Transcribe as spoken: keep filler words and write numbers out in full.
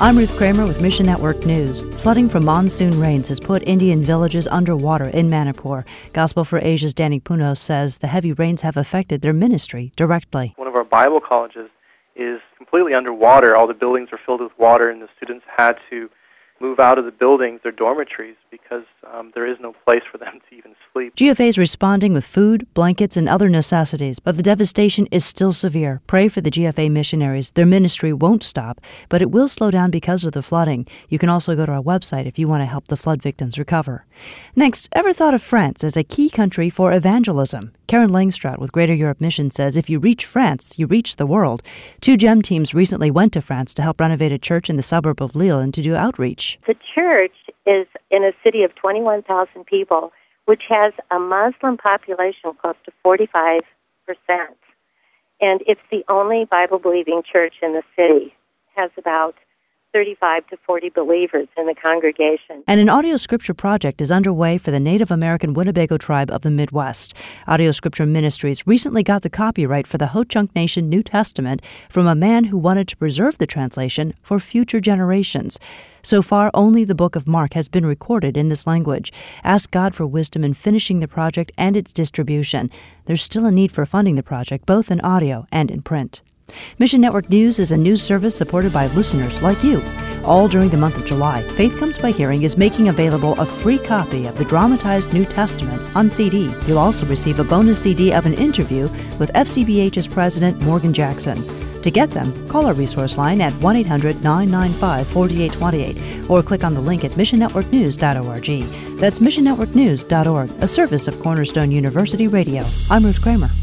I'm Ruth Kramer with Mission Network News. Flooding from monsoon rains has put Indian villages underwater in Manipur. Gospel for Asia's Danny Punos says the heavy rains have affected their ministry directly. One of our Bible colleges is completely underwater. All the buildings are filled with water, and the students had to move out of the buildings, their dormitories, because um, there is no place for them to even sleep. G F A is responding with food, blankets, and other necessities, but the devastation is still severe. Pray for the G F A missionaries. Their ministry won't stop, but it will slow down because of the flooding. You can also go to our website if you want to help the flood victims recover. Next, ever thought of France as a key country for evangelism? Karen Langstroth with Greater Europe Mission says if you reach France, you reach the world. Two GEM teams recently went to France to help renovate a church in the suburb of Lille and to do outreach. The church is in a city of twenty-one thousand people, which has a Muslim population close to forty-five percent. And it's the only Bible-believing church in the city. It has about thirty-five to forty believers in the congregation. And an audio scripture project is underway for the Native American Winnebago tribe of the Midwest. Audio Scripture Ministries recently got the copyright for the Ho-Chunk Nation New Testament from a man who wanted to preserve the translation for future generations. So far, only the Book of Mark has been recorded in this language. Ask God for wisdom in finishing the project and its distribution. There's still a need for funding the project, both in audio and in print. Mission Network News is a news service supported by listeners like you. All during the month of July, Faith Comes by Hearing is making available a free copy of the dramatized New Testament on C D. You'll also receive a bonus C D of an interview with F C B H's President Morgan Jackson. To get them, call our resource line at one eight hundred nine nine five four eight two eight or click on the link at mission network news dot org. That's mission network news dot org, a service of Cornerstone University Radio. I'm Ruth Kramer.